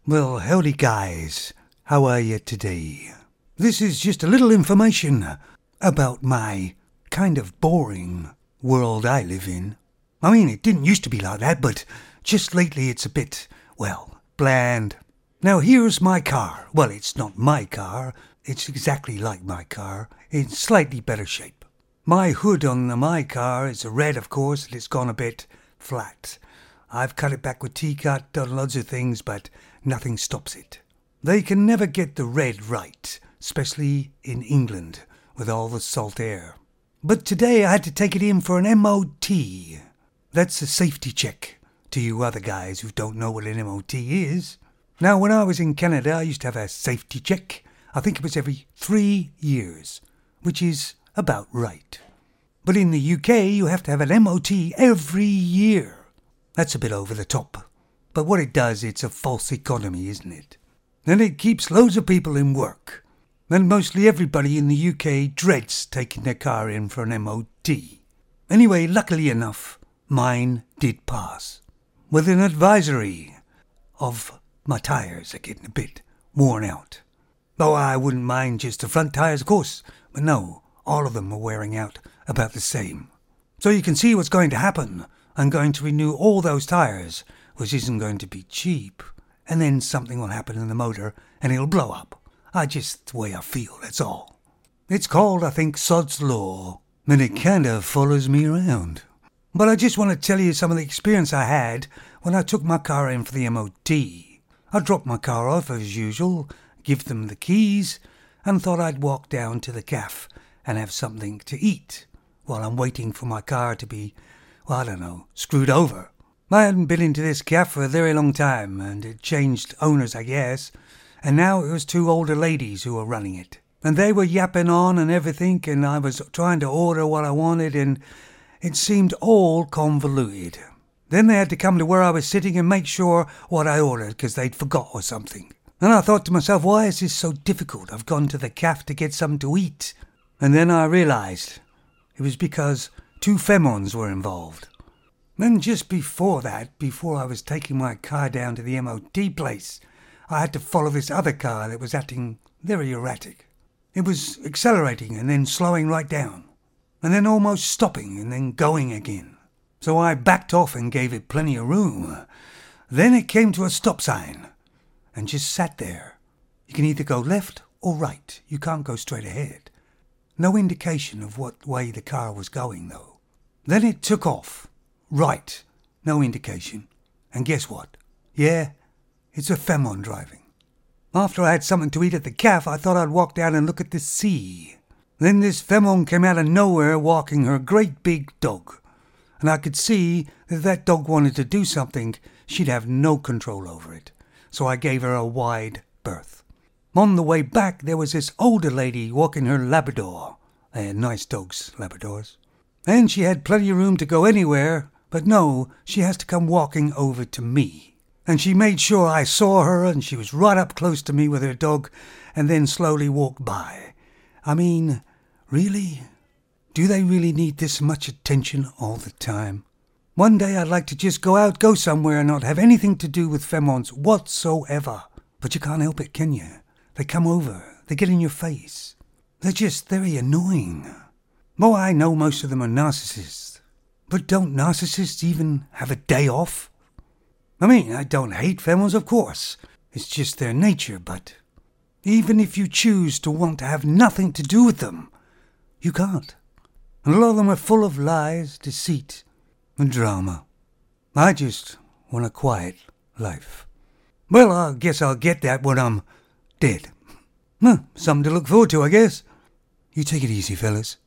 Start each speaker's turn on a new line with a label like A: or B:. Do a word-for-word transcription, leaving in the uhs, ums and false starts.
A: Well, howdy guys, how are you today? This is just a little information about my kind of boring world I live in. I mean, it didn't used to be like that, but just lately it's a bit, well, bland. Now here's my car. Well, it's not my car, it's exactly like my car, in slightly better shape. My hood on the, my car is red, of course, and it's gone a bit flat. I've cut it back with T-cut, done loads of things, but nothing stops it. They can never get the red right, especially in England, with all the salt air. But today I had to take it in for an M O T. That's a safety check, to you other guys who don't know what an M O T is. Now, when I was in Canada, I used to have a safety check. I think it was every three years, which is about right. But in the U K, you have to have an M O T every year. That's a bit over the top. But what it does, it's a false economy, isn't it? And it keeps loads of people in work. And mostly everybody in the U K dreads taking their car in for an M O T. Anyway, luckily enough, mine did pass. With an advisory of my tyres are getting a bit worn out. Oh, I wouldn't mind just the front tyres, of course. But no, all of them are wearing out about the same. So you can see what's going to happen. I'm going to renew all those tyres, which isn't going to be cheap. And then something will happen in the motor and it'll blow up. I just the way I feel, that's all. It's called, I think, Sod's Law. And it kind of follows me around. But I just want to tell you some of the experience I had when I took my car in for the M O T. I dropped my car off as usual, give them the keys, and thought I'd walk down to the cafe and have something to eat while I'm waiting for my car to be, well, I don't know, screwed over. I hadn't been into this cafe for a very long time, and it changed owners, I guess, and now it was two older ladies who were running it. And they were yapping on and everything, and I was trying to order what I wanted, and it seemed all convoluted. Then they had to come to where I was sitting and make sure what I ordered, because they'd forgot or something. And I thought to myself, why is this so difficult? I've gone to the cafe to get something to eat. And then I realised it was because two femons were involved. Then just before that, before I was taking my car down to the M O T place, I had to follow this other car that was acting very erratic. It was accelerating and then slowing right down, and then almost stopping and then going again. So I backed off and gave it plenty of room. Then it came to a stop sign and just sat there. You can either go left or right. You can't go straight ahead. No indication of what way the car was going, though. Then it took off. Right. No indication. And guess what? Yeah, it's a femon driving. After I had something to eat at the cafe, I thought I'd walk down and look at the sea. Then this femon came out of nowhere walking her great big dog. And I could see that if that dog wanted to do something, she'd have no control over it. So I gave her a wide berth. On the way back, there was this older lady walking her Labrador. They had nice dogs, Labradors. And she had plenty of room to go anywhere, but no, she has to come walking over to me. And she made sure I saw her, and she was right up close to me with her dog, and then slowly walked by. I mean, really? Do they really need this much attention all the time? One day I'd like to just go out, go somewhere, and not have anything to do with femons whatsoever. But you can't help it, can you? They come over, they get in your face. They're just very annoying. Oh, I know most of them are narcissists. But don't narcissists even have a day off? I mean, I don't hate femons, of course. It's just their nature, but even if you choose to want to have nothing to do with them, you can't. And a lot of them are full of lies, deceit, and drama. I just want a quiet life. Well, I guess I'll get that when I'm dead. Huh, something to look forward to, I guess. You take it easy, fellas.